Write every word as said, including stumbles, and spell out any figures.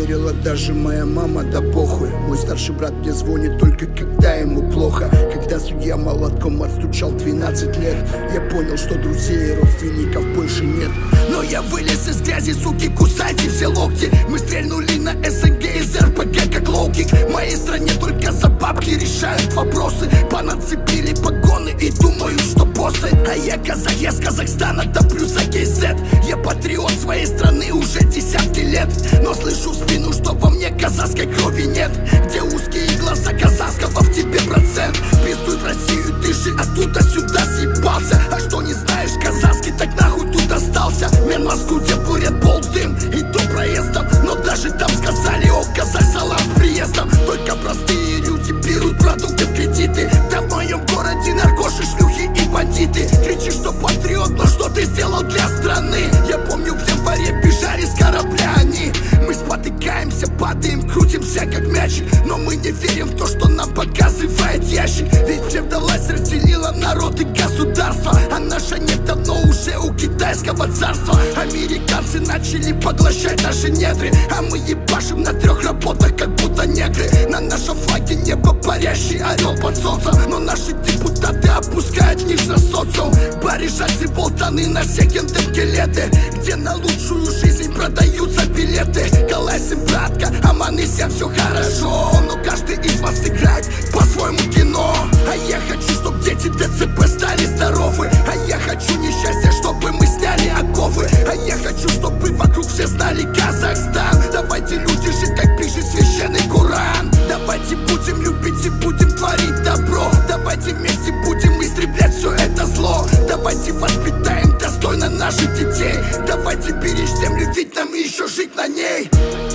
верила даже моя мама, да похуй. Мой старший брат мне звонит только когда ему плохо. Когда судья молотком отстучал двенадцать лет, я понял, что друзей и родственников больше нет. Но я вылез из грязи, суки, кусайте все локти. Мы стрельнули на СНГ из РПГ как лоу-кик. В моей стране только за бабки решают вопросы. Понацепили погоны и думаю, что боссы. А я казах, я с Казахстана, да плюс АКЗ. Я патриот своей страны уже десятки лет. Но слышу в спину, что во мне казахской крови нет. Где узкие глаза казахского, в тебе процент. Пиздуй в Россию, ты же оттуда сюда съебался. А что не знаешь казахский, так нахуй тут остался. Мен Москву, где бурят болт дым и то проездом. Но даже там сказали, о, казах, салам с приездом. Только простые люди берут продукты в кредиты. Да в моем городе наркоши, шлюхи и бандиты. Кричишь, что патриот, но что ты сделал для страны? Я помню, в январе бежали с корабля они. Мы спотыкаемся, падаем, крутимся как мяч. Но мы не верим в то, что нам показывает ящик. Ведь псевдовласть разделила народ и государство. А наша нет давно уже у китайского царства. Американцы начали поглощать наши недри. А мы ебашим на трех работах, как будто негры. На нашем флаге небо парящий орел под солнцем. Но наши депутаты опускают ниже на социум. Барижцы болтаны на секонд-энд-гелеты, где на лучшую жизнь продаются билеты. Каласим, братка, аманы, всем все хорошо. Но каждый из вас играет по-своему кино. А я хочу, чтоб дети ДЦП стали здоровы. А я хочу несчастья, чтобы мы сняли оковы. А я хочу, чтобы вокруг все знали Казахстан. Давайте, люди, жить, как пишет священный Коран. Давайте будем любить и будем творить добро. Давайте вместе будем истреблять все это зло. Давайте воспитаем достойно наших детей. Давайте беречь землю, ведь нам еще жить на ней.